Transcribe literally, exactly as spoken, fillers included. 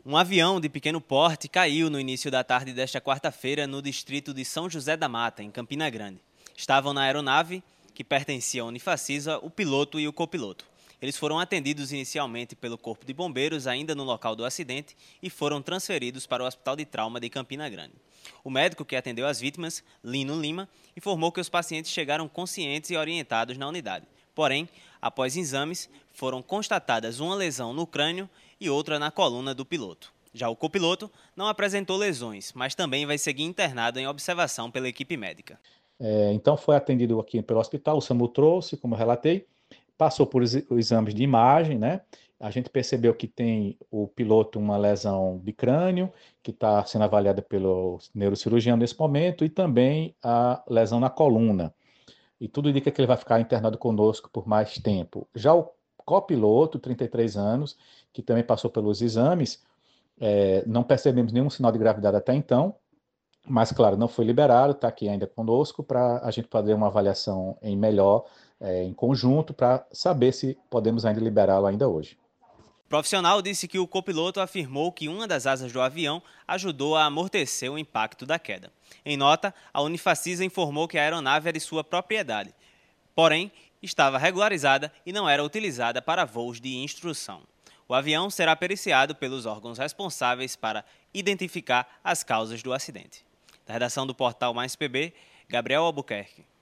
Um avião de pequeno porte caiu no início da tarde desta quarta-feira no distrito de São José da Mata, em Campina Grande. Estavam na aeronave, que pertencia à Unifacisa, o piloto e o copiloto. Eles foram atendidos inicialmente pelo Corpo de Bombeiros, ainda no local do acidente, e foram transferidos para o Hospital de Trauma de Campina Grande. O médico que atendeu as vítimas, Lino Lima, informou que os pacientes chegaram conscientes e orientados na unidade. Porém, após exames, foram constatadas uma lesão no crânio e outra na coluna do piloto. Já o copiloto não apresentou lesões, mas também vai seguir internado em observação pela equipe médica. É, então foi atendido aqui pelo hospital, o SAMU trouxe, como eu relatei, passou por os exames de imagem, né? A gente percebeu que tem o piloto uma lesão de crânio, que está sendo avaliada pelo neurocirurgião nesse momento, e também a lesão na coluna. E tudo indica que ele vai ficar internado conosco por mais tempo. Já o copiloto, trinta e três anos, que também passou pelos exames, é, não percebemos nenhum sinal de gravidade até então, mas, claro, não foi liberado, está aqui ainda conosco para a gente fazer uma avaliação em melhor, é, em conjunto, para saber se podemos ainda liberá-lo ainda hoje. O profissional disse que o copiloto afirmou que uma das asas do avião ajudou a amortecer o impacto da queda. Em nota, a Unifacisa informou que a aeronave é de sua propriedade, porém, estava regularizada e não era utilizada para voos de instrução. O avião será periciado pelos órgãos responsáveis para identificar as causas do acidente. Da redação do portal Mais P B, Gabriel Albuquerque.